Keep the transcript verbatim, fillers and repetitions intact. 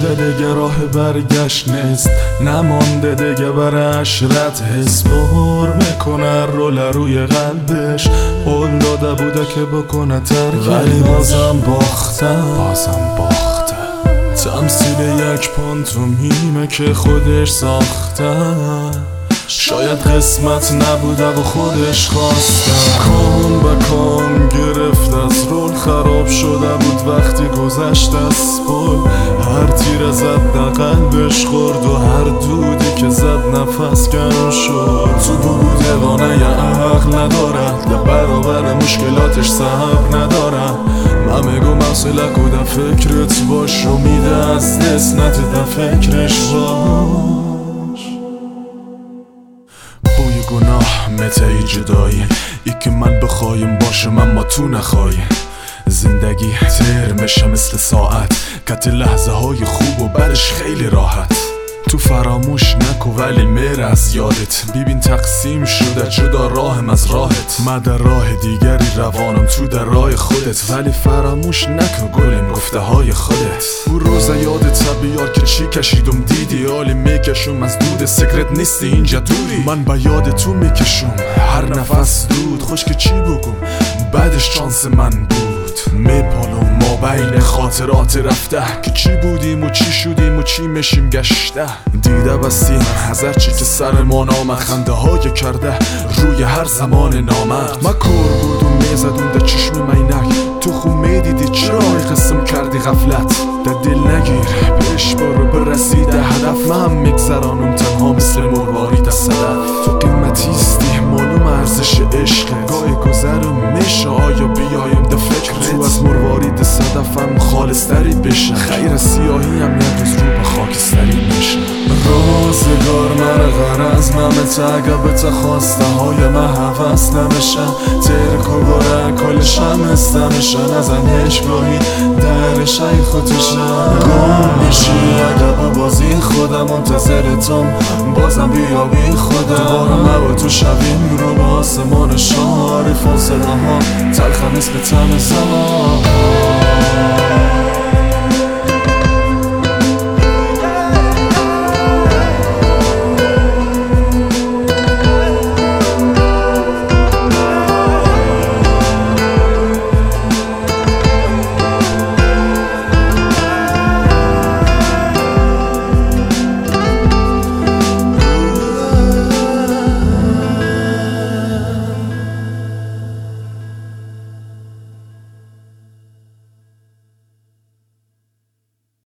شده دیگه راه برگشت نیست، نمانده دیگه بر عشرت حس بهر میکنه رول روی قلبش، قول داده بوده که بکنه ترک ولی بازم باختم بازم باختم تمثیل یک پانتومیمه که خودش ساخته، شاید قسمت نبوده و خودش خواسته. کام به کام گرفت از رول خراب شده بود وقتی گذشت از پل، هر تیر زد در قلبش خورد و هر دودی که زد نفس کم شد. تو بود وانه عقل نداره، در برابر مشکلاتش صبر نداره. من میگم حوصله کده فکرت باش، امیده از دست نده فکرش باش. بوی گناه متای جدایی، ای که من بخوایم باشم اما تو نخوای. زندگی تیر میشه مثل ساعت، کت لحظه های خوب و برش خیلی راحت. تو فراموش نکو ولی میره از یادت، ببین تقسیم شده جدا راهم از راحت. من در راه دیگری روانم تو در راه خودت، ولی فراموش نکن گلم گفته های خودت. او روز یادت بیار که چی کشیدم دیدی، حالی میکشم از دود سکرت نیستی اینجا دوری. من با یاد تو میکشم هر نفس دود، خوش که چی بگم بعدش چانس من بود. میپالم ما بین خاطرات رفته که چی بودیم و چی شدیم و چی میشیم گشته. دیده بستیم از هر چی که سر ما نامد، خنده های کرده روی هر زمان نامد. ما کور بودم میزدون در چشم مینک، تو خون میدیدی چرا قسم کردی غفلت. در دل نگیر پیش برو برسیده هدف، من هم میگذرانم تنها مثل مروارید صدف. تو قیمتیستی معلوم ارزش عشقت، گاهی گذرم میشه آیا بیایم ده فکرت. تو از مروارید صدفم خالصتری بشه، خیر سیاهی هم یک روز رو به خاکستری میشه. روزگار من غرض نمت اگه به تخواسته های من حوست نمیشه، ترک و گره کلش هم استمشه، نزن هشگاهی درش ای خودشه. گم میشی اگه با بازی خودم منتظرتم، بازم بیا بی خودم. دوباره من و تو شبیم رو به آسمان شاری، فاصله ها تلخم اسم تم زمان.